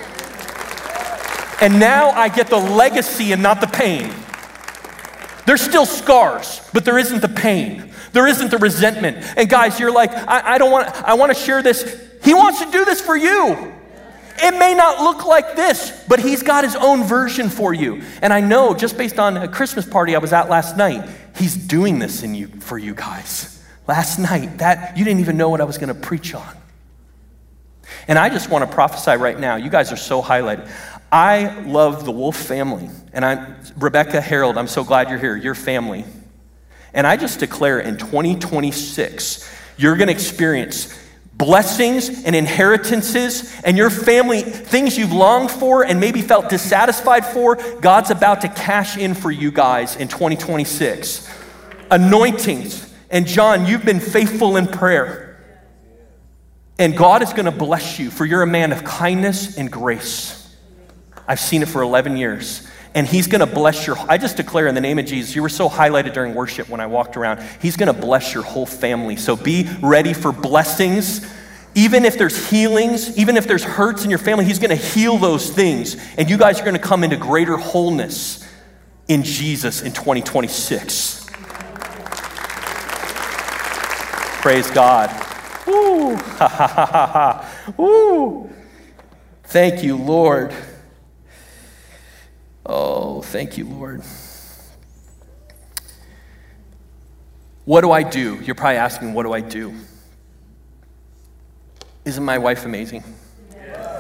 And now I get the legacy and not the pain. There's still scars, but there isn't the pain. There isn't the resentment. And guys, you're like, I, I don't want, I want to share this. He wants to do this for you. It may not look like this, but he's got his own version for you. And I know, just based on a Christmas party I was at last night, he's doing this in you for you guys. Last night, that you didn't even know what I was going to preach on. And I just want to prophesy right now. You guys are so highlighted. I love the Wolf family. And I'm Rebecca, Harold, I'm so glad you're here. Your family. And I just declare in twenty twenty-six, you're going to experience blessings and inheritances, and your family, things you've longed for and maybe felt dissatisfied for, God's about to cash in for you guys in twenty twenty-six. Anointings. And John, you've been faithful in prayer. And God is going to bless you, for you're a man of kindness and grace. I've seen it for eleven years. And he's going to bless your, I just declare in the name of Jesus, you were so highlighted during worship when I walked around, he's going to bless your whole family. So be ready for blessings. Even if there's healings, even if there's hurts in your family, he's going to heal those things. And you guys are going to come into greater wholeness in Jesus in twenty twenty-six. Praise God. Woo. Ha ha ha ha ha. Woo. Thank you, Lord. Oh, thank you, Lord. What do I do? You're probably asking, what do I do? Isn't my wife amazing? Yeah.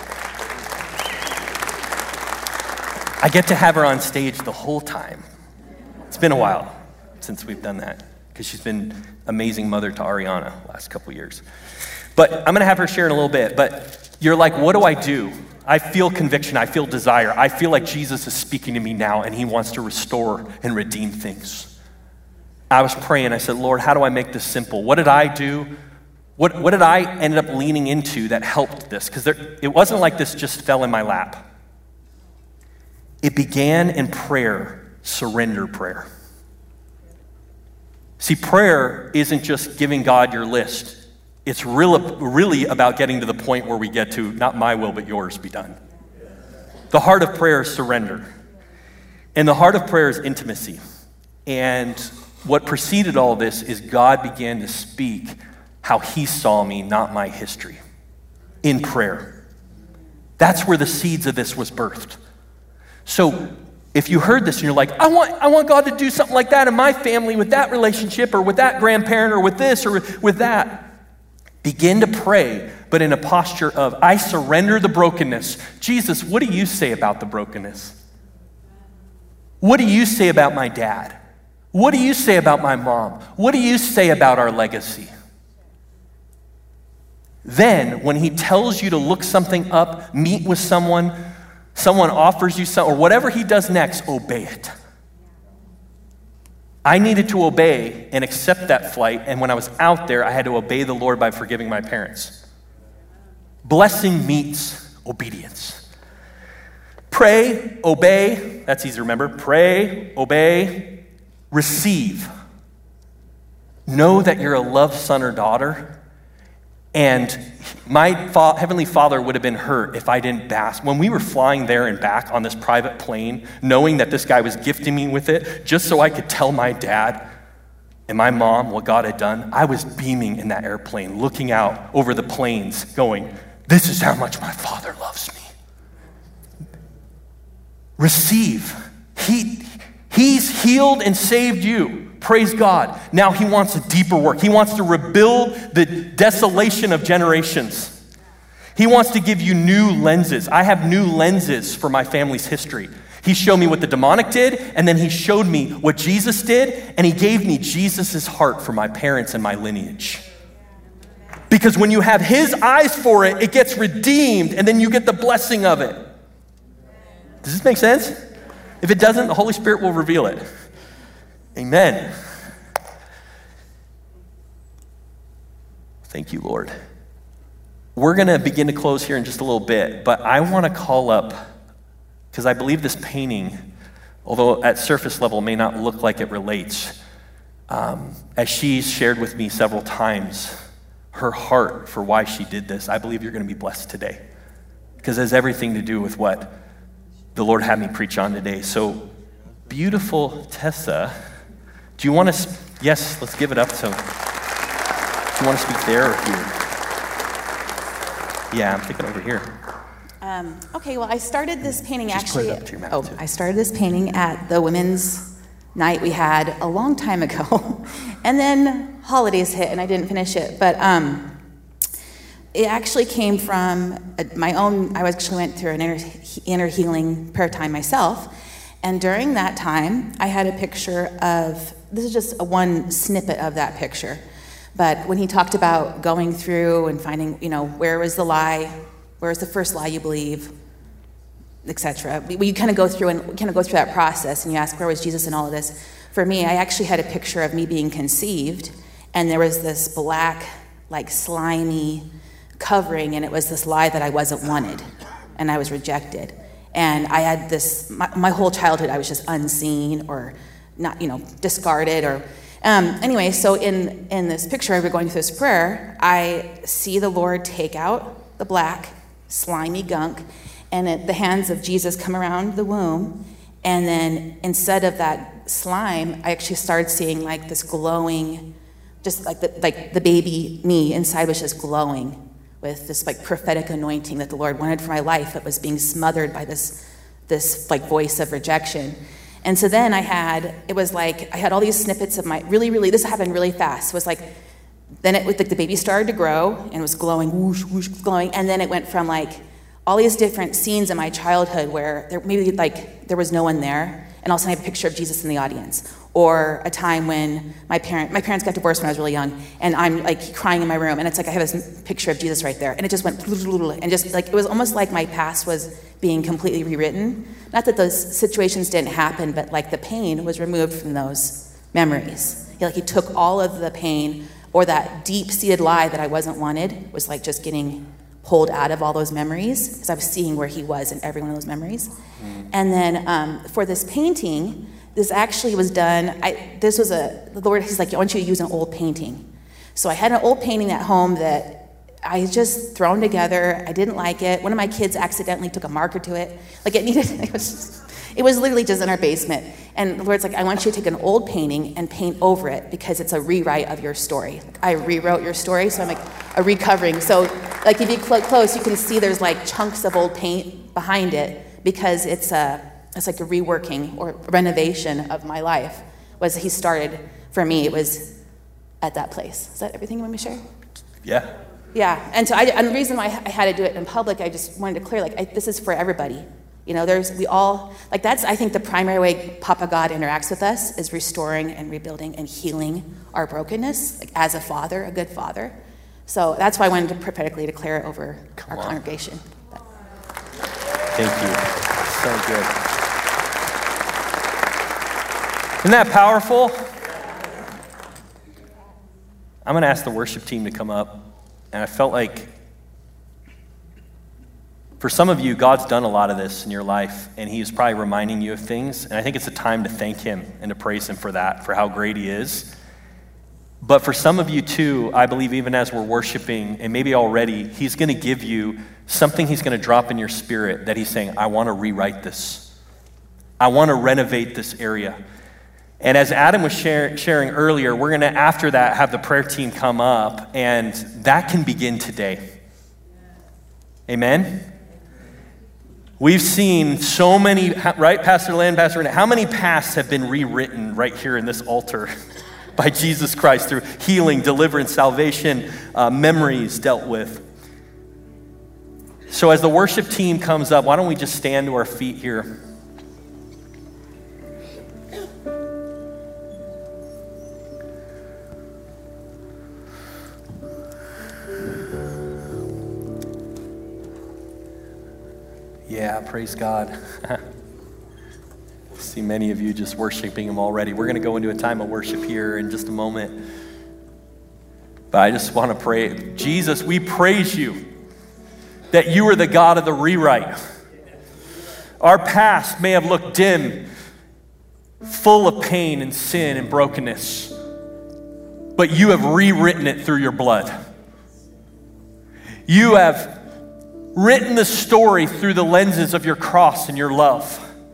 I get to have her on stage the whole time. It's been a while since we've done that, because she's been an amazing mother to Ariana the last couple years. But I'm going to have her share in a little bit. But you're like, what do I do? I feel conviction. I feel desire. I feel like Jesus is speaking to me now, and he wants to restore and redeem things. I was praying. I said, Lord, how do I make this simple? What did I do? What, what did I end up leaning into that helped this? Because it wasn't like this just fell in my lap. It began in prayer, surrender prayer. See, prayer isn't just giving God your list. It's really, really about getting to the point where we get to, not my will, but yours be done. The heart of prayer is surrender. And the heart of prayer is intimacy. And what preceded all this is God began to speak how he saw me, not my history, in prayer. That's where the seeds of this was birthed. So if you heard this and you're like, I want, I want God to do something like that in my family with that relationship or with that grandparent or with this or with, with that, begin to pray, but in a posture of, I surrender the brokenness. Jesus, what do you say about the brokenness? What do you say about my dad? What do you say about my mom? What do you say about our legacy? Then, when he tells you to look something up, meet with someone, someone offers you something, or whatever he does next, obey it. I needed to obey and accept that flight, and when I was out there, I had to obey the Lord by forgiving my parents. Blessing meets obedience. Pray, obey, that's easy to remember. Pray, obey, receive. Know that you're a loved son or daughter, and my fa- Heavenly Father would have been hurt if I didn't bask. When we were flying there and back on this private plane, knowing that this guy was gifting me with it, just so I could tell my dad and my mom what God had done, I was beaming in that airplane, looking out over the plains, going, this is how much my Father loves me. Receive. He, he's healed and saved you. Praise God. Now he wants a deeper work. He wants to rebuild the desolation of generations. He wants to give you new lenses. I have new lenses for my family's history. He showed me what the demonic did, and then he showed me what Jesus did, and he gave me Jesus's heart for my parents and my lineage. Because when you have his eyes for it, it gets redeemed, and then you get the blessing of it. Does this make sense? If it doesn't, the Holy Spirit will reveal it. Amen. Thank you, Lord. We're going to begin to close here in just a little bit, but I want to call up, because I believe this painting, although at surface level may not look like it relates, um, as she's shared with me several times, her heart for why she did this, I believe you're going to be blessed today, because it has everything to do with what the Lord had me preach on today. So, beautiful Tessa, do you want to, yes, let's give it up. So, do you want to speak there or here? Yeah, I'm thinking over here. Um, okay, well, I started this painting Just put actually. it up to your mouth, oh, too. I started this painting at the women's night we had a long time ago, and then holidays hit, and I didn't finish it. But um, it actually came from a, my own. I actually went through an inner, inner healing prayer time myself, and during that time, I had a picture of. This is just a one snippet of that picture, but when he talked about going through and finding, you know, where was the lie, where was the first lie you believe, et cetera. We, we kind of go through and kind of go through that process, and you ask, where was Jesus in all of this? For me, I actually had a picture of me being conceived, and there was this black, like slimy covering, and it was this lie that I wasn't wanted, and I was rejected. And I had this, my, my whole childhood, I was just unseen or not, you know, discarded or, um, anyway, so in, in this picture, as we're going through this prayer, I see the Lord take out the black, slimy gunk, and it, the hands of Jesus come around the womb, and then instead of that slime, I actually started seeing like this glowing, just like the, like the baby me inside was just glowing with this like prophetic anointing that the Lord wanted for my life that was being smothered by this, this like voice of rejection. And so then I had, it was like, I had all these snippets of my, really, really, this happened really fast. It was like, then it was like the baby started to grow and was glowing, whoosh, whoosh, glowing. And then it went from like all these different scenes in my childhood where there maybe like there was no one there. And all of a sudden I have a picture of Jesus in the audience. Or a time when my parent, my parents got divorced when I was really young, and I'm like crying in my room, and it's like I have this picture of Jesus right there, and it just went, and just like, it was almost like my past was being completely rewritten. Not that those situations didn't happen, but like the pain was removed from those memories. Like he took all of the pain, or that deep-seated lie that I wasn't wanted was like just getting pulled out of all those memories, because I was seeing where he was in every one of those memories. Mm. And then um, for this painting, this actually was done, I, this was a, the Lord, he's like, I want you to use an old painting. So I had an old painting at home that I had just thrown together. I didn't like it. One of my kids accidentally took a marker to it. Like it needed, it was just, it was literally just in our basement. And the Lord's like, I want you to take an old painting and paint over it because it's a rewrite of your story. Like, I rewrote your story, so I'm like a recovering. So like if you look close, you can see there's like chunks of old paint behind it because it's a, it's like a reworking or renovation of my life. Was he started, for me, it was at that place. Is that everything you want me to share? Yeah. Yeah, and so I, and the reason why I had to do it in public, I just wanted to clear, like, I, this is for everybody. You know, there's, we all, like that's, I think the primary way Papa God interacts with us is restoring and rebuilding and healing our brokenness, like as a father, a good father. So that's why I wanted to prophetically declare it over Come our on. congregation. Thank you. So good. Isn't that powerful? I'm going to ask the worship team to come up. And I felt like for some of you, God's done a lot of this in your life, and he's probably reminding you of things. And I think it's a time to thank him and to praise him for that, for how great he is. But for some of you too, I believe even as we're worshiping, and maybe already, he's going to give you something he's going to drop in your spirit that he's saying, I want to rewrite this. I want to renovate this area. And as Adam was share, sharing earlier, we're going to, after that, have the prayer team come up, and that can begin today. Amen? We've seen so many, right, Pastor Len, Pastor Renee, how many pasts have been rewritten right here in this altar by Jesus Christ through healing, deliverance, salvation, uh, memories dealt with. So as the worship team comes up, why don't we just stand to our feet here? Yeah, praise God. I see many of you just worshiping him already. We're going to go into a time of worship here in just a moment. But I just want to pray. Jesus, we praise you that you are the God of the rewrite. Our past may have looked dim, full of pain and sin and brokenness, but you have rewritten it through your blood. You have written the story through the lenses of your cross and your love.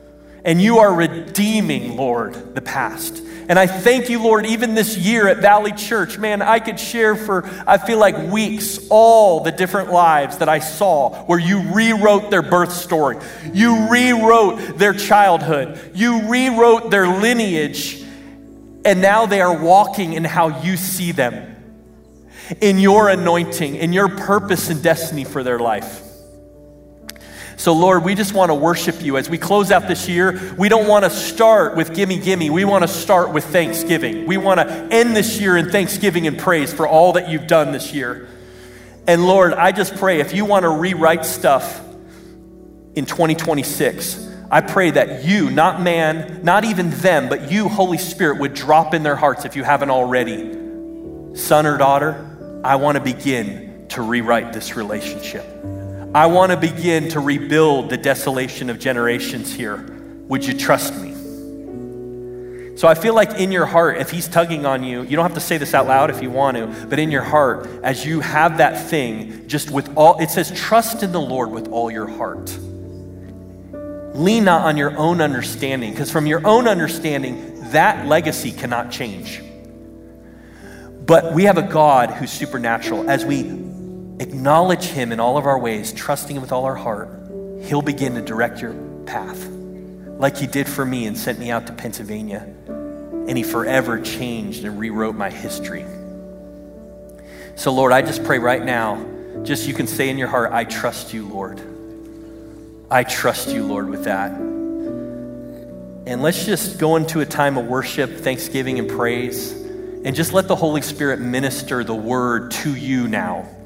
And you are redeeming, Lord, the past. And I thank you, Lord, even this year at Valley Church, man, I could share for, I feel like weeks, all the different lives that I saw where you rewrote their birth story. You rewrote their childhood. You rewrote their lineage. And now they are walking in how you see them, in your anointing, in your purpose and destiny for their life. So Lord, we just want to worship you as we close out this year. We don't want to start with gimme, gimme. We want to start with thanksgiving. We want to end this year in thanksgiving and praise for all that you've done this year. And Lord, I just pray if you want to rewrite stuff in twenty twenty-six, I pray that you, not man, not even them, but you, Holy Spirit, would drop in their hearts if you haven't already. Son or daughter, I want to begin to rewrite this relationship. I want to begin to rebuild the desolation of generations here. Would you trust me? So I feel like in your heart, if he's tugging on you, you don't have to say this out loud if you want to, but in your heart, as you have that thing, just with all, it says, trust in the Lord with all your heart. Lean not on your own understanding, because from your own understanding, that legacy cannot change. But we have a God who's supernatural. As we acknowledge him in all of our ways, trusting him with all our heart, he'll begin to direct your path like he did for me and sent me out to Pennsylvania. And he forever changed and rewrote my history. So Lord, I just pray right now, just you can say in your heart, I trust you, Lord. I trust you, Lord, with that. And let's just go into a time of worship, thanksgiving, and praise, and just let the Holy Spirit minister the word to you now.